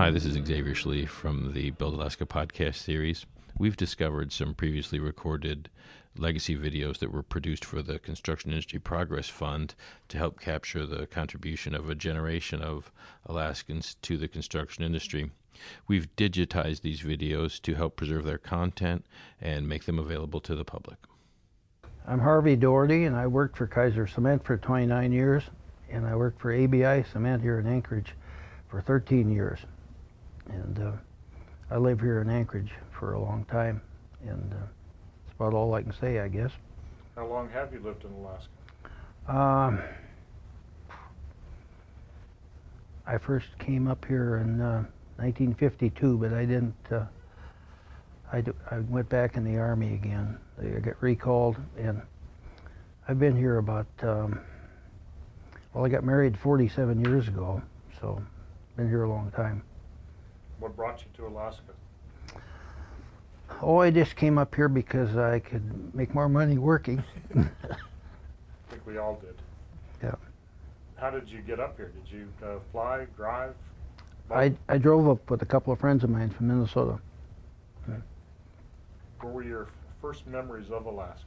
Hi, this is Xavier Schlee from the Build Alaska podcast series. We've discovered some previously recorded legacy videos that were produced for the Construction Industry Progress Fund to help capture the contribution of a generation of Alaskans to the construction industry. We've digitized these videos to help preserve their content and make them available to the public. I'm Harvey Doherty, and I worked for Kaiser Cement for 29 years, and I worked for ABI Cement here in Anchorage for 13 years. And I live here in Anchorage for a long time, and that's about all I can say, I guess. How long have you lived in Alaska? I first came up here in 1952, but I didn't. I went back in the Army again. I got recalled, and I've been here about. Well, I got married 47 years ago, so been here a long time. What brought you to Alaska? Oh, I just came up here because I could make more money working. I think we all did. Yeah. How did you get up here? Did you fly, drive? I drove up with a couple of friends of mine from Minnesota. What were your first memories of Alaska?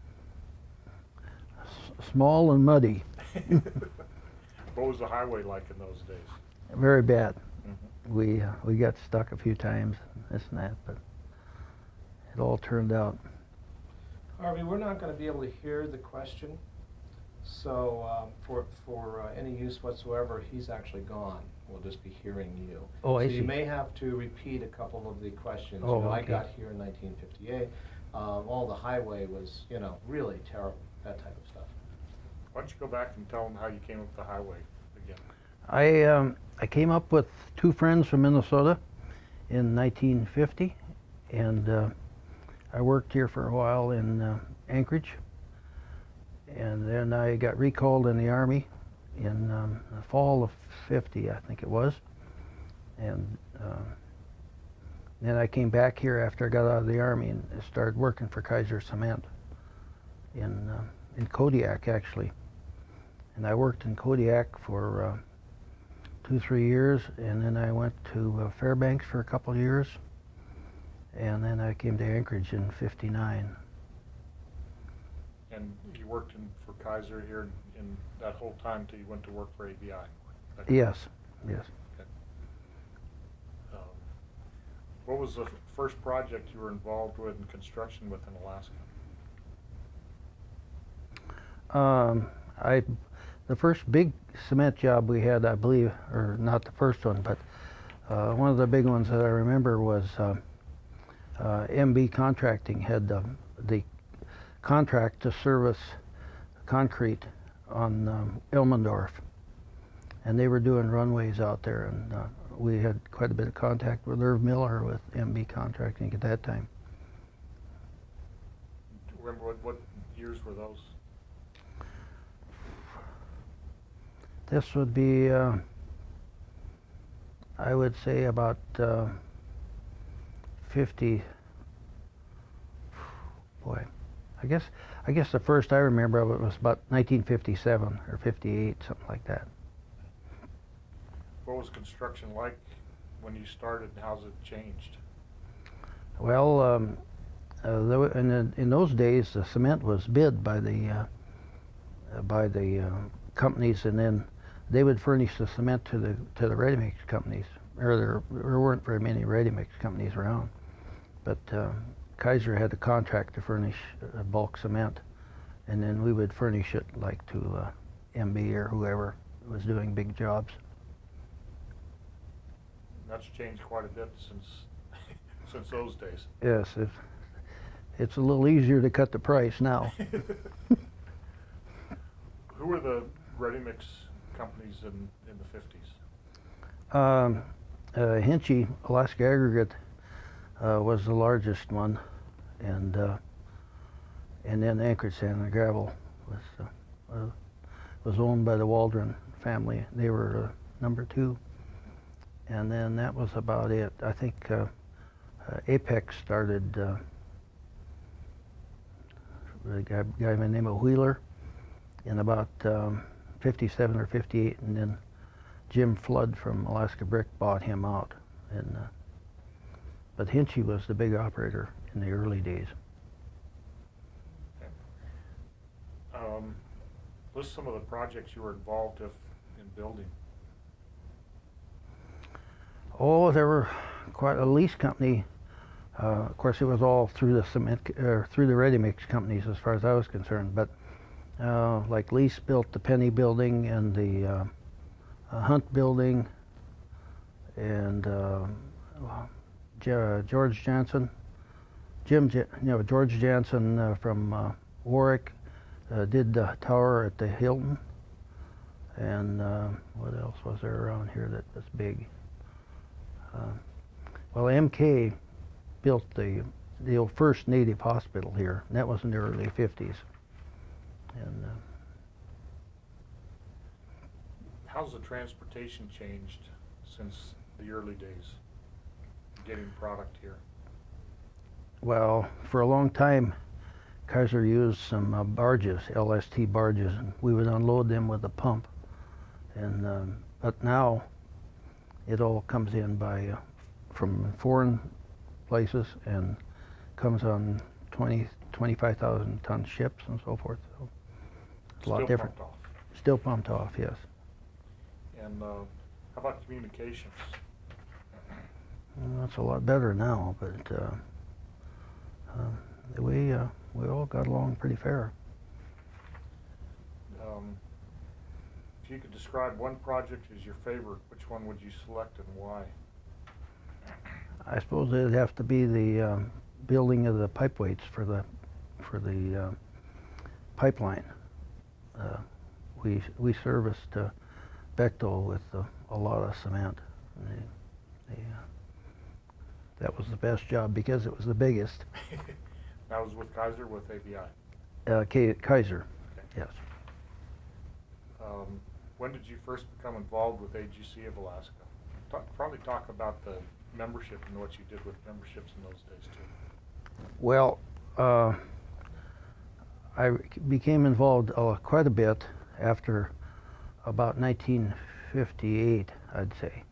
Small and muddy. What was the highway like in those days? Very bad. Mm-hmm. We got stuck a few times, this and that, but it all turned out. Harvey, we're not going to be able to hear the question, so for any use whatsoever, he's actually gone. We'll just be hearing you. Oh, I see. So you may have to repeat a couple of the questions. Oh, You know, okay. I got here in 1958. All the highway was, really terrible, that type of stuff. Why don't you go back and tell them how you came up the highway again? I came up with two friends from Minnesota in 1950, and I worked here for a while in Anchorage, and then I got recalled in the Army in the fall of 50, I think it was, and then I came back here after I got out of the Army and started working for Kaiser Cement in Kodiak, actually. And I worked in Kodiak for 2-3 years, and then I went to Fairbanks for a couple of years, and then I came to Anchorage in '59. And you worked for Kaiser here in that whole time till you went to work for ABI? Yes, yes. Okay. What was the first project you were involved with in construction with in Alaska? The first big cement job we had, I believe, or not the first one, but one of the big ones that I remember was MB Contracting had the contract to service concrete on Elmendorf, and they were doing runways out there, and we had quite a bit of contact with Irv Miller with MB Contracting at that time. Do you remember what years were those? This would be, I would say, about 50. Boy, I guess the first I remember of it was about 1957 or 58, something like that. What was construction like when you started, and how's it changed? Well, in those days, the cement was bid by the companies, and then they would furnish the cement to the ready-mix companies. There weren't very many ready-mix companies around, but Kaiser had the contract to furnish bulk cement, and then we would furnish it like to MB or whoever was doing big jobs. That's changed quite a bit since those days. Yes, it's a little easier to cut the price now. Who were the ready-mix companies in the 50s? Hinchy, Alaska Aggregate, was the largest one, and then Anchorage Sand and Gravel was owned by the Waldron family. They were number 2, and then that was about it. I think Apex started a guy by the name of Wheeler in about 57 or 58, and then Jim Flood from Alaska Brick bought him out. And but Hinchy was the big operator in the early days. List some of the projects you were involved in building. Oh, there were quite a lease company. Of course, it was all through the cement, through the ready-mix companies, as far as I was concerned. But like Lease built the Penny Building and the Hunt Building, and George Jansen, George Jansen from Warwick did the tower at the Hilton. And what else was there around here that was big? Well, MK built the first native hospital here, and that was in the early 50s. And how's the transportation changed since the early days, getting product here? Well, for a long time, Kaiser used some barges, LST barges, and we would unload them with a pump. And but now it all comes in by from foreign places and comes on 25,000 ton ships and so forth. So it's a lot different. Pumped off. Still pumped off, yes. And how about communications? Well, it's a lot better now, but we all got along pretty fair. If you could describe one project as your favorite, which one would you select and why? I suppose it'd have to be the building of the pipe weights for the pipeline. We serviced Bechtel with a lot of cement. That was the best job because it was the biggest. That was with Kaiser, with ABI? Kaiser, Okay. yes. When did you first become involved with AGC of Alaska? Probably talk about the membership and what you did with memberships in those days too. Well, I became involved quite a bit after about 1958, I'd say.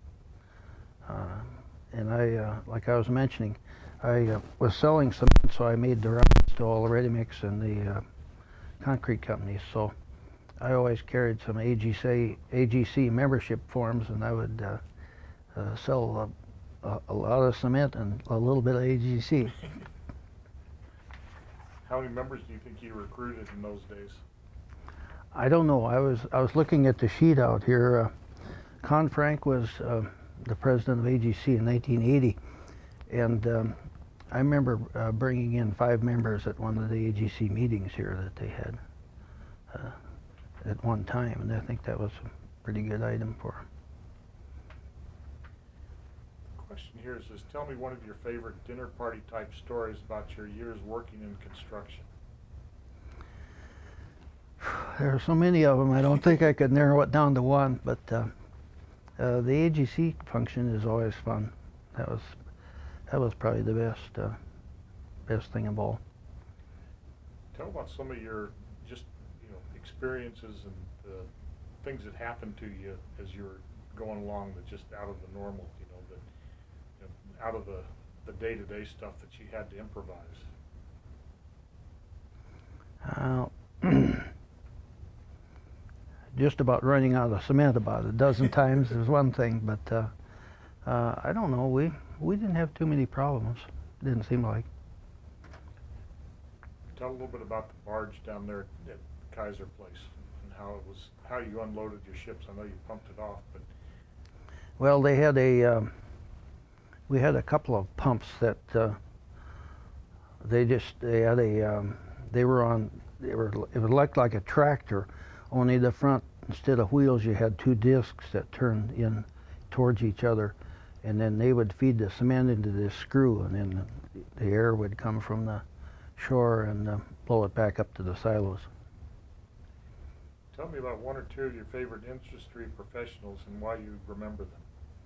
And like I was mentioning, I was selling cement, so I made the rounds to all the ready-mix and the concrete companies. So I always carried some AGC membership forms, and I would sell a lot of cement and a little bit of AGC. How many members do you think you recruited in those days? I don't know. I was looking at the sheet out here. Con Frank was the president of AGC in 1980, and I remember bringing in 5 members at one of the AGC meetings here that they had at one time, and I think that was a pretty good item for them. Question here says, tell me one of your favorite dinner party type stories about your years working in construction. There are so many of them, I don't think I could narrow it down to one, but the AGC function is always fun. That was probably the best thing of all. Tell about some of your experiences and the things that happened to you as you were going along that just out of the normal, out of the day-to-day stuff that you had to improvise. Just about running out of cement about a dozen times is one thing, but I don't know. We didn't have too many problems. Didn't seem like. Tell a little bit about the barge down there at Kaiser Place and how you unloaded your ships. I know you pumped it off, but well, they had we had a couple of pumps that it would look like a tractor, only the front, instead of wheels, you had 2 discs that turned in towards each other, and then they would feed the cement into this screw, and then the air would come from the shore and blow it back up to the silos. Tell me about one or two of your favorite industry professionals and why you remember them.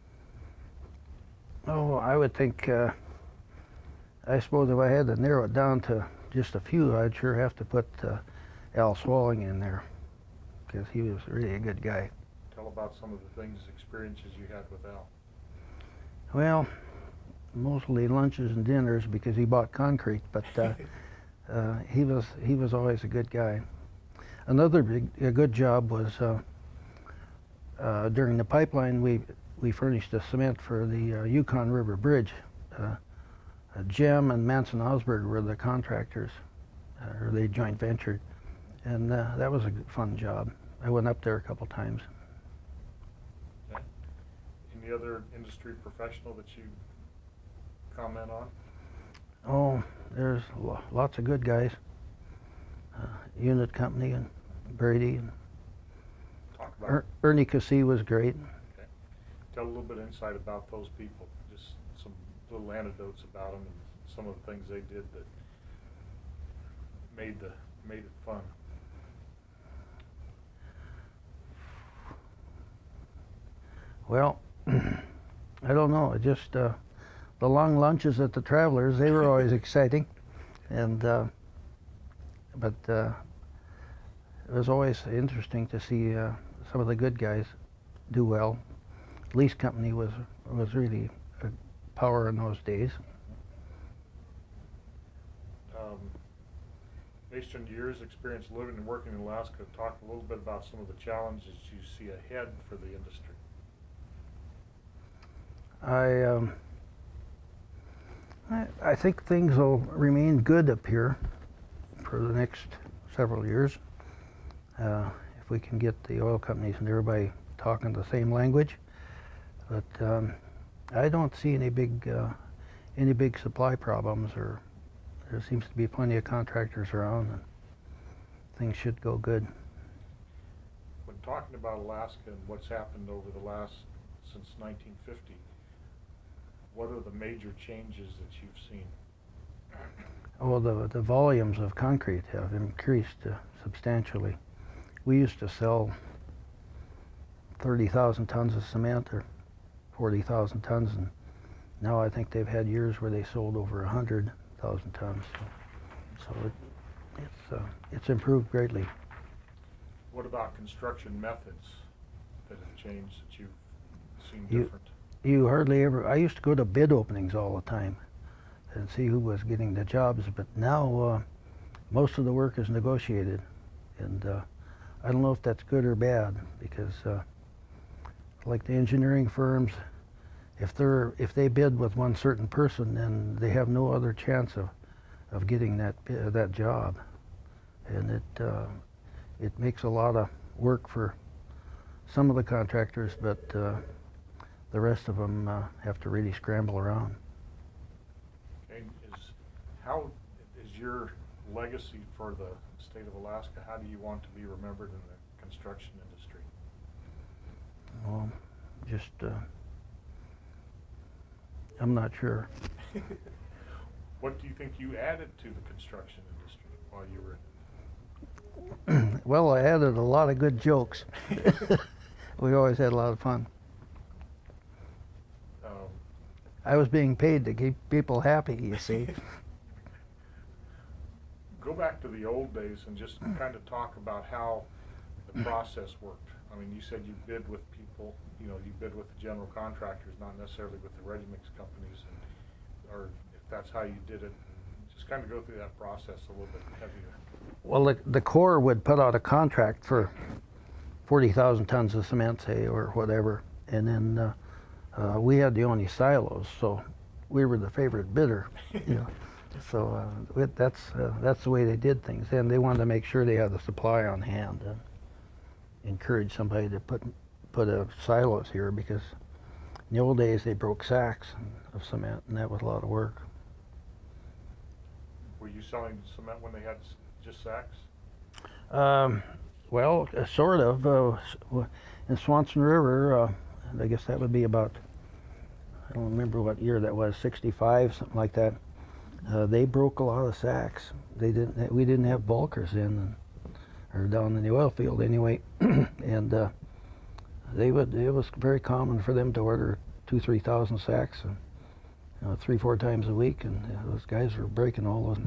Oh, I would think, I suppose if I had to narrow it down to just a few, I'd sure have to put Al Swalling in there, because he was really a good guy. Tell about some of the experiences you had with Al. Well, mostly lunches and dinners because he bought concrete, but he was always a good guy. Another a good job was during the pipeline. We furnished the cement for the Yukon River Bridge. Gem and Manson Osberg were the contractors, or they joint ventured, and that was a fun job. I went up there a couple times. Okay. Any other industry professional that you comment on? Oh, there's lots of good guys. Unit Company and Brady and Talk about Ernie Cassee was great. Okay. Tell a little bit of insight about those people. Just some little anecdotes about them and some of the things they did that made it fun. Well, I don't know. Just the long lunches at the Travelers, they were always exciting, and but it was always interesting to see some of the good guys do well. Lease Company was really a power in those days. Based on your years' experience living and working in Alaska, talk a little bit about some of the challenges you see ahead for the industry. I think things will remain good up here for the next several years. If we can get the oil companies and everybody talking the same language. But I don't see any big supply problems, or there seems to be plenty of contractors around, and things should go good. When talking about Alaska and what's happened over the last, since 1950, what are the major changes that you've seen? Oh, the volumes of concrete have increased substantially. We used to sell 30,000 tons of cement or 40,000 tons, and now I think they've had years where they sold over 100,000 tons. So it's improved greatly. What about construction methods that have changed that you've seen different? You hardly ever. I used to go to bid openings all the time and see who was getting the jobs, but now most of the work is negotiated, and I don't know if that's good or bad, because like the engineering firms, if they bid with one certain person, then they have no other chance of getting that job, and it makes a lot of work for some of the contractors, but the rest of them have to really scramble around. Okay. How is your legacy for the state of Alaska? How do you want to be remembered in the construction industry? Well, just I'm not sure. What do you think you added to the construction industry while you were in it? Well, I added a lot of good jokes. We always had a lot of fun. I was being paid to keep people happy, you see. Go back to the old days and just kind of talk about how the process worked. I mean, you said you bid with people, you bid with the general contractors, not necessarily with the ready-mix companies, or if that's how you did it. Just kind of go through that process a little bit heavier. Well, the Corps would put out a contract for 40,000 tons of cement, say, or whatever, and then we had the only silos, so we were the favorite bidder. So that's the way they did things, and they wanted to make sure they had the supply on hand. Encourage somebody to put silos here, because in the old days they broke sacks of cement, and that was a lot of work. Were you selling cement when they had just sacks? Well, sort of. In Swanson River, I guess that would be about, I don't remember what year that was, 65, something like that. They broke a lot of sacks. We didn't have bulkers in, or down in the oil field anyway, and it was very common for them to order 2,000-3,000 sacks, 3-4 times a week, and those guys were breaking all those.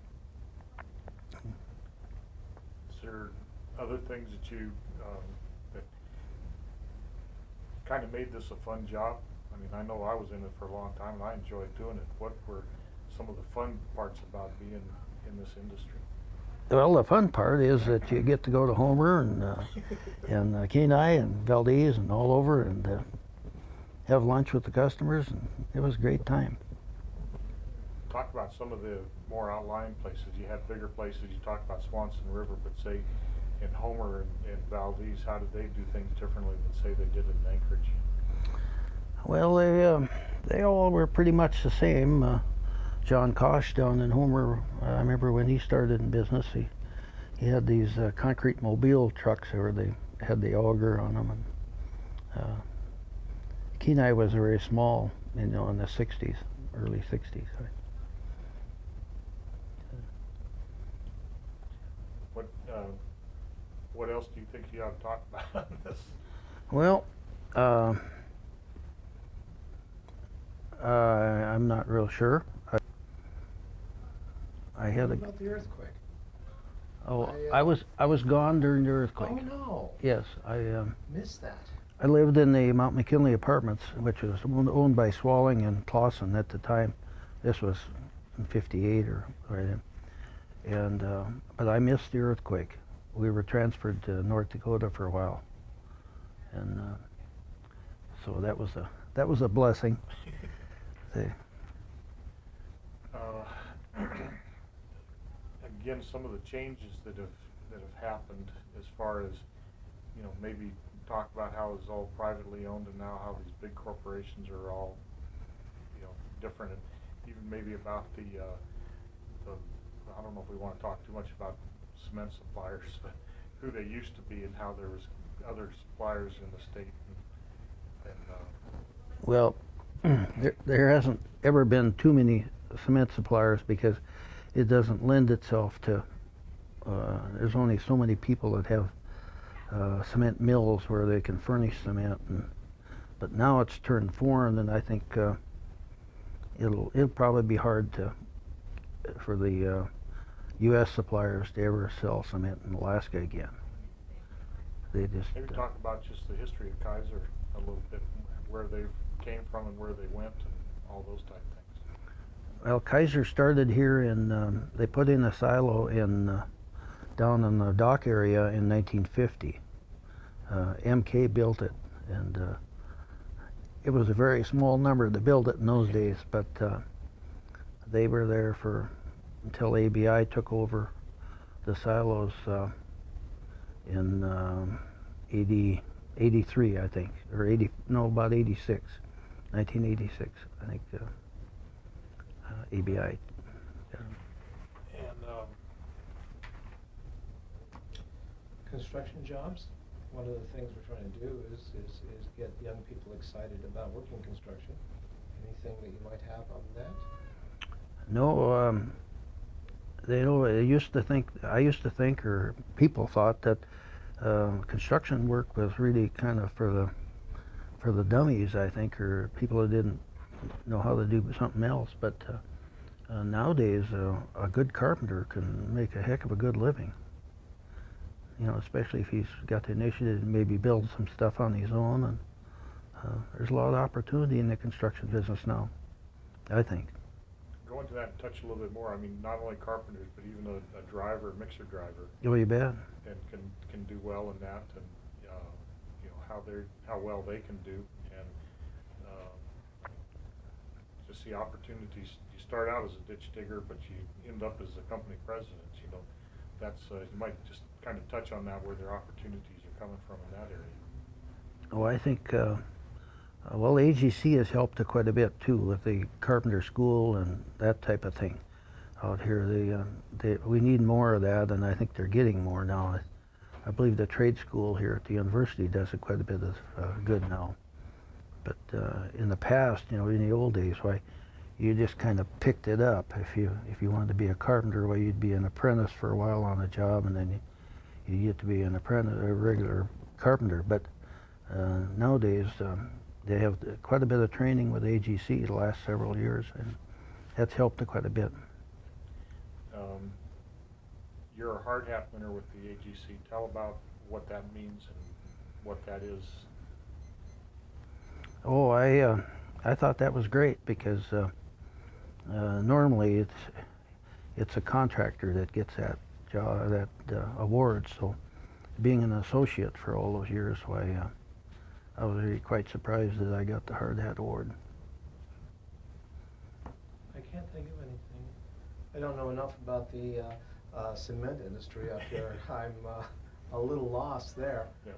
Is there other things that you that kind of made this a fun job? I mean, I know I was in it for a long time and I enjoyed doing it. What were some of the fun parts about being in this industry? Well, the fun part is that you get to go to Homer and Kenai and Valdez and all over and have lunch with the customers, and it was a great time. Talk about some of the more outlying places. You had bigger places. You talked about Swanson River, but say in Homer and Valdez, how did they do things differently than say they did in Anchorage? Well, they all were pretty much the same. John Kosh down in Homer, I remember when he started in business, he had these concrete mobile trucks where they had the auger on them. And Kenai was very small, in the 60s, early 60s. What else do you think you ought to talk about on this? Well, I'm not real sure. I had What about the earthquake? I was gone during the earthquake. Oh no! Yes, I Missed that. I lived in the Mount McKinley Apartments, which was owned by Swalling and Clausen at the time. This was in '58 or right then. And but I missed the earthquake. We were transferred to North Dakota for a while, and so that was a blessing. Again, some of the changes that have happened as far as, maybe talk about how it's all privately owned and now how these big corporations are all, different, and even maybe about the I don't know if we want to talk too much about cement suppliers, but who they used to be and how there was other suppliers in the state. Well, there hasn't ever been too many cement suppliers because it doesn't lend itself to, there's only so many people that have cement mills where they can furnish cement, but now it's turned foreign, and I think it'll probably be hard for the U.S. suppliers to ever sell cement in Alaska again. They just maybe talk about just the history of Kaiser a little bit, where they came from and where they went and all those type things. Well, Kaiser started here they put in a silo down in the dock area in 1950. MK built it, and it was a very small number to build it in those days, but they were there until ABI took over the silos in 83, I think, or about 86, 1986, I think. ABI. And construction jobs. One of the things we're trying to do is get young people excited about working construction. Anything that you might have on that? No, I used to think, or people thought that construction work was really kind of for the dummies, I think, or people who didn't know how to do something else. But nowadays, a good carpenter can make a heck of a good living. Especially if he's got the initiative to maybe build some stuff on his own. And there's a lot of opportunity in the construction business now, I think. Go into that and touch a little bit more. I mean, not only carpenters, but even a driver, mixer driver. Oh, you bet. And can do well in that, and how well they can do, and just the opportunities. You start out as a ditch digger, but you end up as a company president. That's you might just kind of touch on that, where their opportunities are coming from in that area. Oh, I think well, AGC has helped quite a bit too with the carpenter school and that type of thing out here. We need more of that, and I think they're getting more now. I believe the trade school here at the university does quite a bit of good now. But in the past, in the old days, why you just kind of picked it up. If you wanted to be a carpenter, well, you'd be an apprentice for a while on a job, and then you get to be an apprentice, a regular carpenter. But nowadays, they have quite a bit of training with AGC the last several years, and that's helped quite a bit. You're a hard hat winner with the AGC. Tell about what that means and what that is. Oh, I thought that was great because normally it's a contractor that gets that job, that award. So being an associate for all those years, why I was really quite surprised that I got the hard hat award. I can't think of anything. I don't know enough about the cement industry up here. I'm a little lost there. Yeah.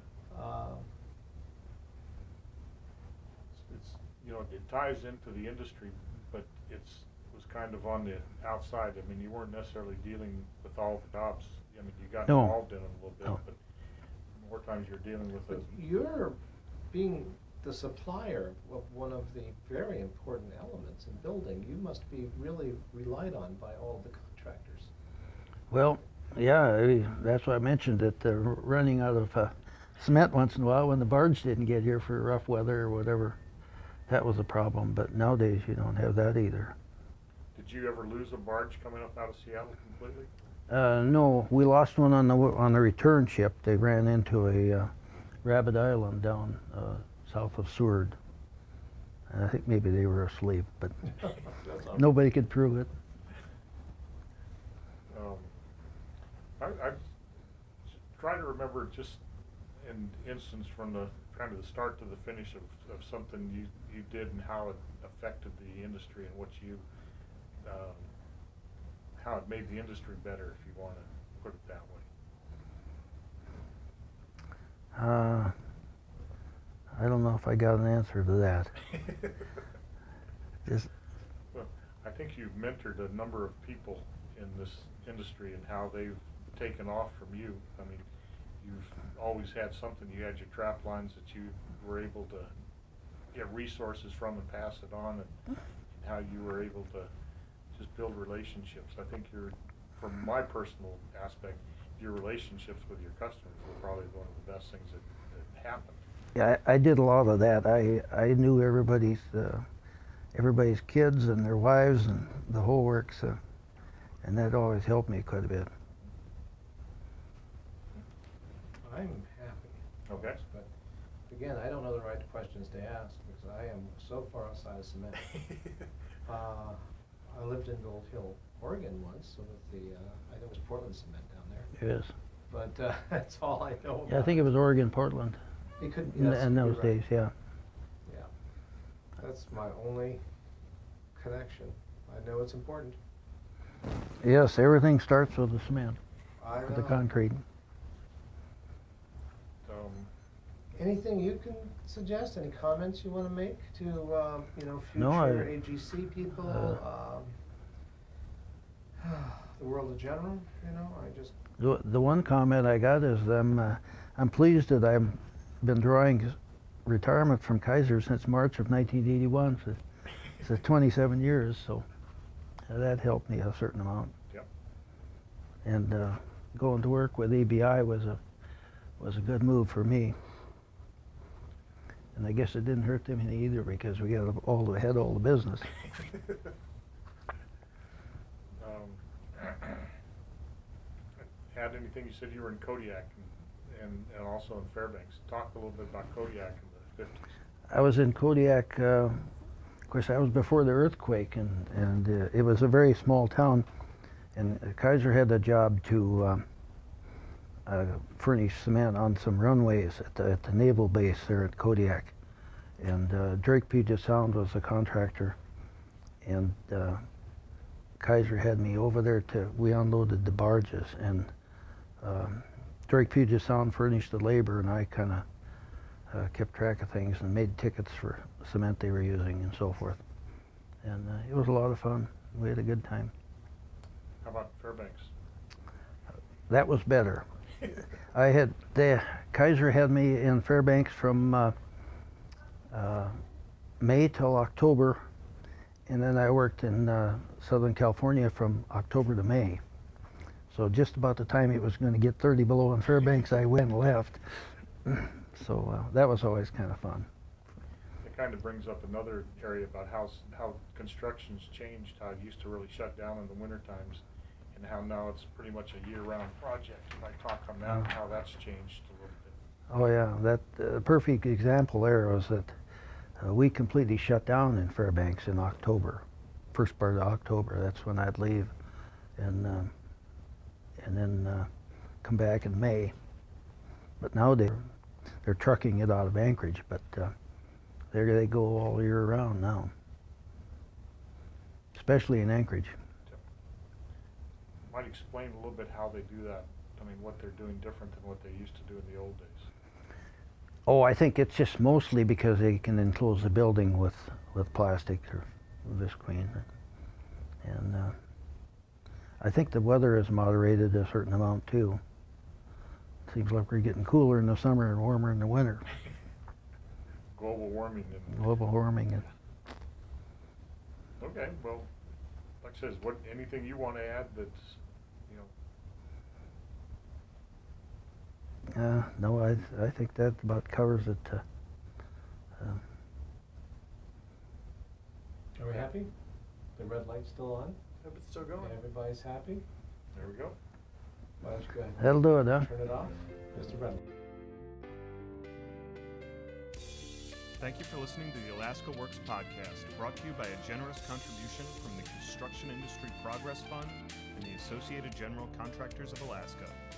It's, you know, it ties into the industry, but it was kind of on the outside. I mean, you weren't necessarily dealing with all the jobs. I mean, you got No. involved in them a little bit, No. but more times you're dealing with But it. you're being the supplier of one of the very important elements in building. You must be really relied on by all the contractors. Well, yeah, that's why I mentioned that running out of cement once in a while when the barge didn't get here for rough weather or whatever, that was a problem. But nowadays you don't have that either. Did you ever lose a barge coming up out of Seattle completely? No, we lost one on the return ship. They ran into a Rabbit Island down south of Seward. And I think maybe they were asleep, but nobody could prove it. I try to remember just an instance from the kind of the start to the finish of something you did and how it affected the industry and what you how it made the industry better, if you want to put it that way. I don't know if I got an answer to that. Just Well, I think you've mentored a number of people in this industry and how they've taken off from you. I mean, you've always had something. You had your trap lines that you were able to get resources from and pass it on, and how you were able to just build relationships. I think from my personal aspect, your relationships with your customers were probably one of the best things that happened. yeah, I did a lot of that. I knew everybody's kids and their wives and the whole works, and that always helped me quite a bit. I'm happy. Okay. But again, I don't know the right questions to ask because I am so far outside of cement. I lived in Gold Hill, Oregon once, so with the, I think it was Portland Cement down there. Yes. But that's all I know about. Yeah, I think it was Oregon, Portland. It could, In, yes, in you're those right. days, yeah. Yeah. That's my only connection. I know it's important. Yes, everything starts with the cement, I with the know. concrete. Anything you can suggest? Any comments you want to make to future No, I- AGC people, the world in general? I just The one comment I got is I'm pleased that I've been drawing retirement from Kaiser since March of 1981. So it's 27 years, so that helped me a certain amount. Yep. And going to work with ABI was a good move for me. And I guess it didn't hurt them any either because we had all the business. Had anything? You said you were in Kodiak and also in Fairbanks. Talk a little bit about Kodiak in the 50s. I was in Kodiak. Of course, I was before the earthquake, and it was a very small town. And Kaiser had a job to furnish cement on some runways at the naval base there at Kodiak. And Drake Puget Sound was the contractor. And Kaiser had me over there we unloaded the barges. And Drake Puget Sound furnished the labor, and I kind of kept track of things and made tickets for cement they were using and so forth. And it was a lot of fun. We had a good time. How about Fairbanks? That was better. Kaiser had me in Fairbanks from May till October, and then I worked in Southern California from October to May. So just about the time it was going to get 30 below in Fairbanks, I went and left. So that was always kind of fun. It kind of brings up another area about how construction's changed, how it used to really shut down in the winter times, and how now it's pretty much a year-round project. If I talk on that, how that's changed a little bit. Oh yeah, that perfect example there was that We completely shut down in Fairbanks in October, first part of October. That's when I'd leave, and then come back in May. But now they're trucking it out of Anchorage, but there they go all year round now, especially in Anchorage. Might explain a little bit how they do that. I mean, what they're doing different than what they used to do in the old days. Oh, I think it's just mostly because they can enclose the building with plastic or visqueen, and I think the weather is moderated a certain amount too. Seems like we're getting cooler in the summer and warmer in the winter. Global warming. Global warming. And okay, well, like I said, anything you want to add that's, you know? No, I think that about covers it. Are we happy? The red light's still on? Yep, it's still going. Everybody's happy? There we go. Why don't you go ahead and That'll do it, huh? turn it off? Mr. Red. Thank you for listening to the Alaska Works podcast, brought to you by a generous contribution from the Construction Industry Progress Fund and the Associated General Contractors of Alaska.